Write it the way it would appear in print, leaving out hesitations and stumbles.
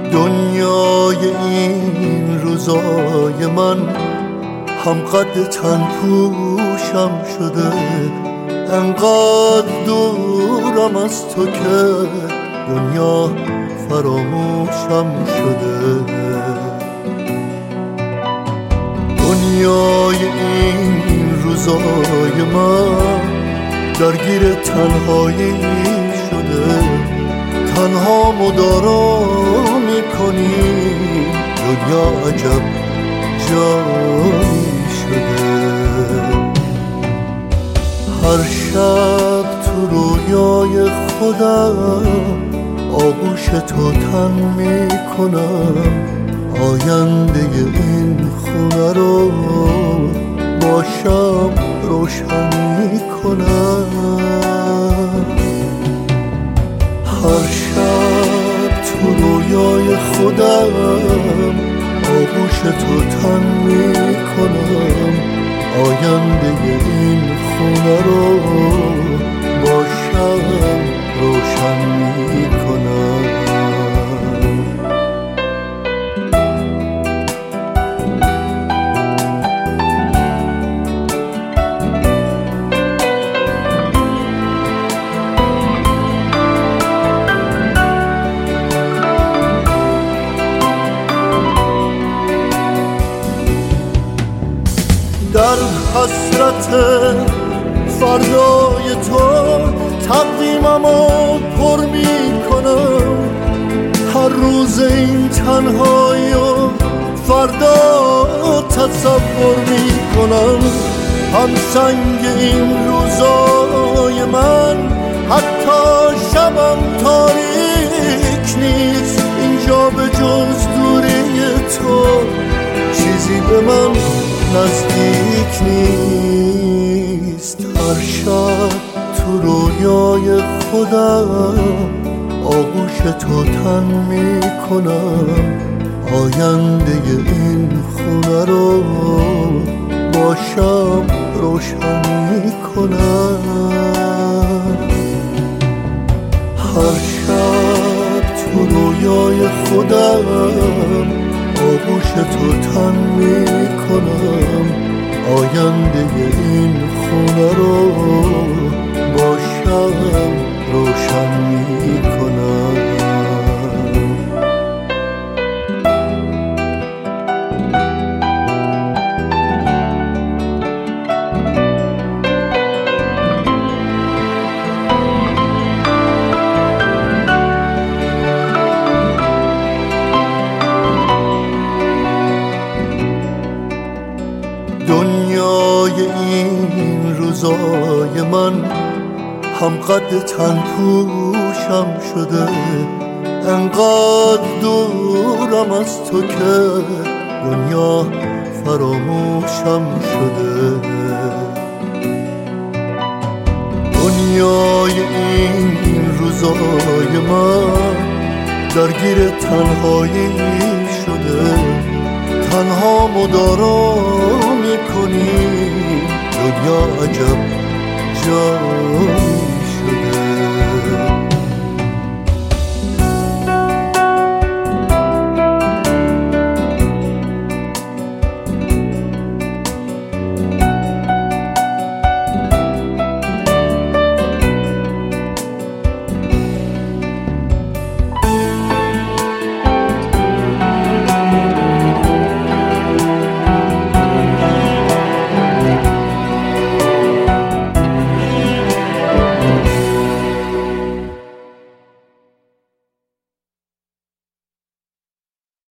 دنیای این روزای من هم قد تن پوشم شده، انقدر دورم از تو که دنیا فراموشم شده. دنیای این روزای من درگیر تنهایی شده، تنها مدارا میکنی، دنیا عجب جایی شده. هر شب تو رویای خودم آغوش تو تن میکنم، آینده این خونه رو با شب روشن میکنم. هر شب تو رویای خودم آغوش تو تن میکنم، آینده این خونه رو با شب روشن میکنم. در حسرت فردای تو تقویممو پر میکنم، هر روز این تنهایی و فردا تصور میکنم. هم سنگ این روزای من حتی شبم تاریک نیست، اینجا به جز دوری تو چیزی به من نزدیک نیست. هر شب تو رویای خودم آغوش تو تن میکنم، آینده این خونه رو با شب روشن میکنم. هر شب تو رویای خودم آغوش تو تن میکنم، آینده این خونه رو با شب روشن میکنم. دنیای این روزای من هم قد تن پوشم شده، انقدر دورم از تو که دنیا فراموشم شده. دنیای این روزای من درگیر تنهایی شده، تنها مدارا میکنی، دنیا عجب جایی